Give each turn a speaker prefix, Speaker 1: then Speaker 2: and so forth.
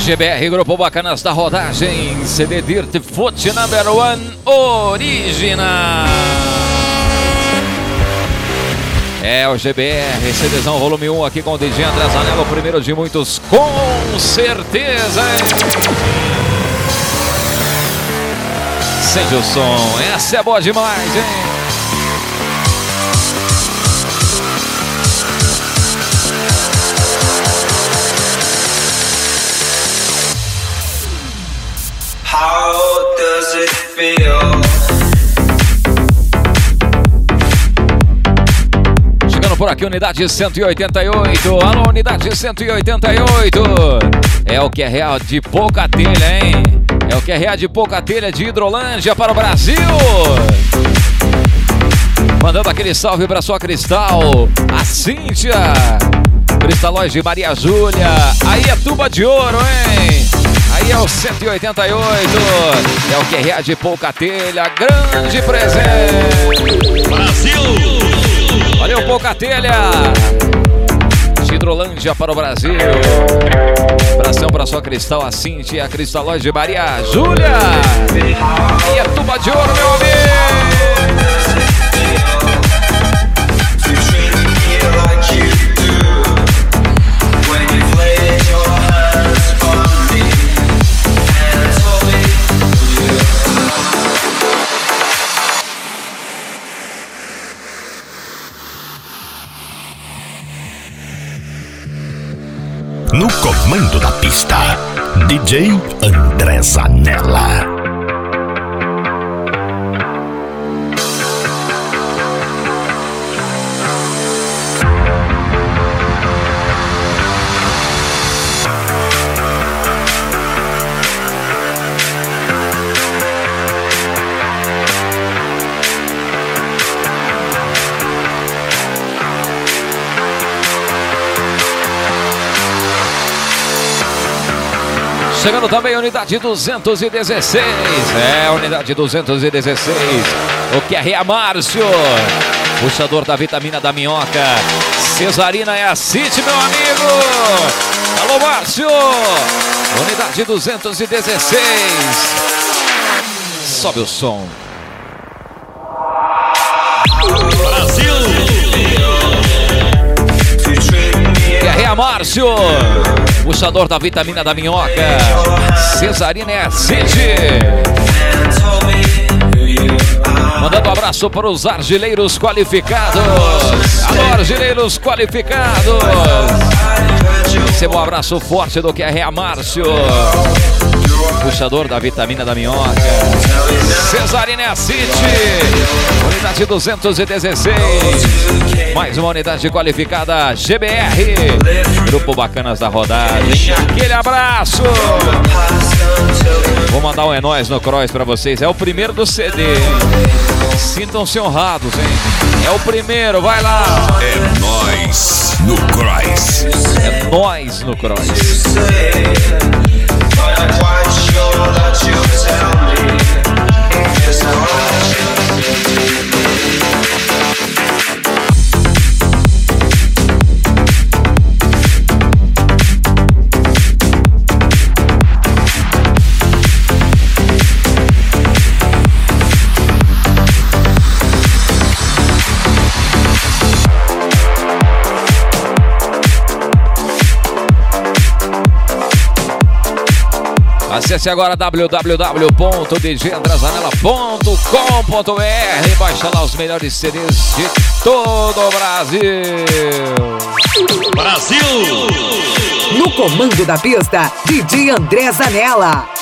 Speaker 1: GBR, Grupo Bacanas da Rodagem, CD Dirt Foot Number One Original. É o GBR, CDzão volume 1 aqui com o DJ André Zanella, o primeiro de muitos, com certeza, hein? Sente o som, essa é boa demais, hein?
Speaker 2: How does it feel?
Speaker 1: Chegando por aqui, unidade 188. Alô, unidade 188. É o QRA de pouca telha, hein? É o QRA de pouca telha de Hidrolândia para o Brasil. Mandando aquele salve para sua Cristal, a Cíntia. Cristalóis de Maria Júlia. Aí é tuba de ouro, hein? Aí é o 188, é o QRA de pouca telha, grande presente.
Speaker 3: Brasil!
Speaker 1: Valeu, pouca telha. De Hidrolândia para o Brasil. Abração para sua Cristal, a Cíntia, a Cristalóis de Maria Júlia. Aí é tuba de ouro, meu amigo.
Speaker 3: No comando da pista, DJ André Zanella.
Speaker 1: Chegando também a unidade 216, unidade 216, o QRA Márcio, puxador da vitamina da minhoca, Cesarina é a City, meu amigo, alô Márcio, unidade 216, sobe o som.
Speaker 3: Brasil!
Speaker 1: QRA Márcio, puxador da vitamina da minhoca, Cesarina é a City. Mandando um abraço para os argileiros qualificados. Alô, argileiros qualificados. Receba um abraço forte do QRA Márcio, puxador da vitamina da minhoca, Cesarina é a City. Unidade 216. Mais uma unidade qualificada, GBR, Grupo Bacanas da Rodagem. Aquele abraço. Vou mandar um É Nóis no Cross pra vocês. É o primeiro do CD, hein? Sintam-se honrados, hein? É o primeiro, vai lá.
Speaker 3: É Nóis no Cross.
Speaker 1: É Nóis no Cross. Acesse agora www.djandrezanella.com.br e baixa lá os melhores CDs de todo o Brasil.
Speaker 3: Brasil!
Speaker 4: No comando da pista, DJ André Zanella.